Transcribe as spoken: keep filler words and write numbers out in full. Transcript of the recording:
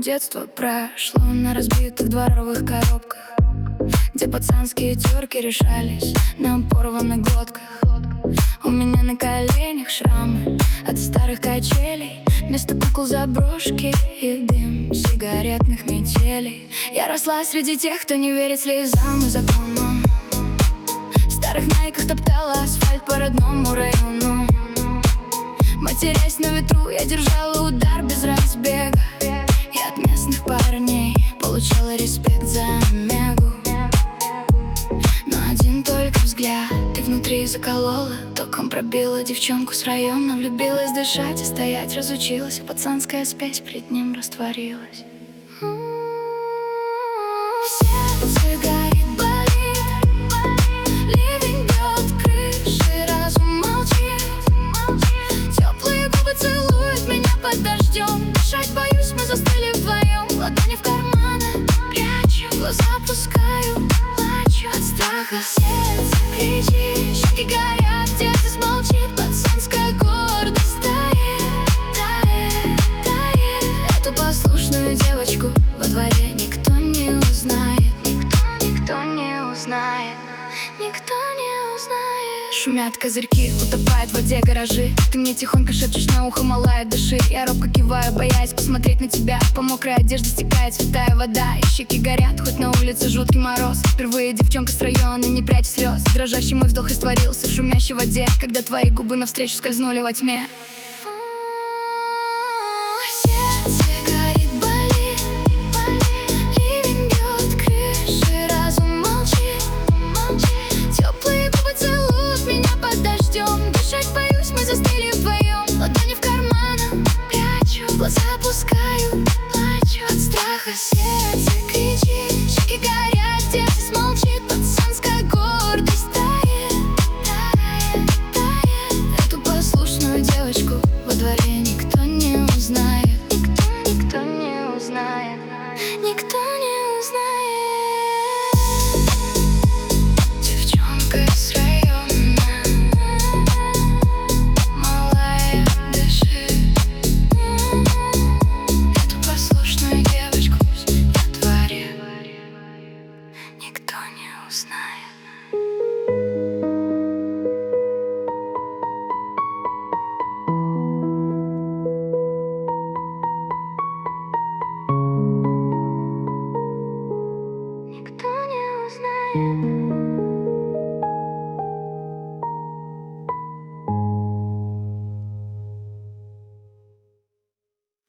Детство прошло на разбитых дворовых коробках, где пацанские терки решались на порванных глотках. У меня на коленях шрамы от старых качелей, вместо кукол заброшки и дым сигаретных метелей. Я росла среди тех, кто не верит слезам и законам. В старых найках топтала асфальт по родному району. Матерясь на ветру, я держала удар без разбега, и от местных парней получала респект за омегу. Но один только взгляд и внутри заколола, током пробила девчонку с района. Влюбилась дышать и стоять разучилась, а пацанская спесь перед ним растворилась. Сердце горит, болит, ливень бьет крыши, разум молчит. Теплые губы целуют меня под дождем. Дышать боюсь, мы застыли вдвоем. Ладони в карманы прячу, глаза опускаю, плачу от страха. Сердце кричит, щеки горят, дерзость молчит. Пацанская гордость тает, тает, тает. Эту послушную девочку во дворе никто не узнает. Никто, никто не узнает. Никто не узнает. Шумят козырьки, утопает в воде гаражи. Ты мне тихонько шепчешь на ухо, малая, дыши. Я робко киваю, боясь посмотреть на тебя. По мокрой одежде стекает святая вода, и щеки горят, хоть на улице жуткий мороз. Впервые девчонка с района, не прячь слез. Дрожащий мой вздох растворился в шумящей воде, когда твои губы навстречу скользнули во тьме. Сердце горит, болит, ливень бьет крыши, разум молчит, молчит. Теплые губы целуют меня под дождем. Дышать боюсь, мы застыли вдвоем. Ладони в карманах прячу, глаза опускаю, плачу от страха. Сердце кричит, щеки горят, дерзость молчит. Пацанская гордость тает, тает, тает. Эту послушную девочку во дворе никто не узнает. Никто, никто не узнает. Никто не узнает. Девчонка с района, малая, дыши. Эту послушную девочку во дворе никто не узнает. Никто не узнает.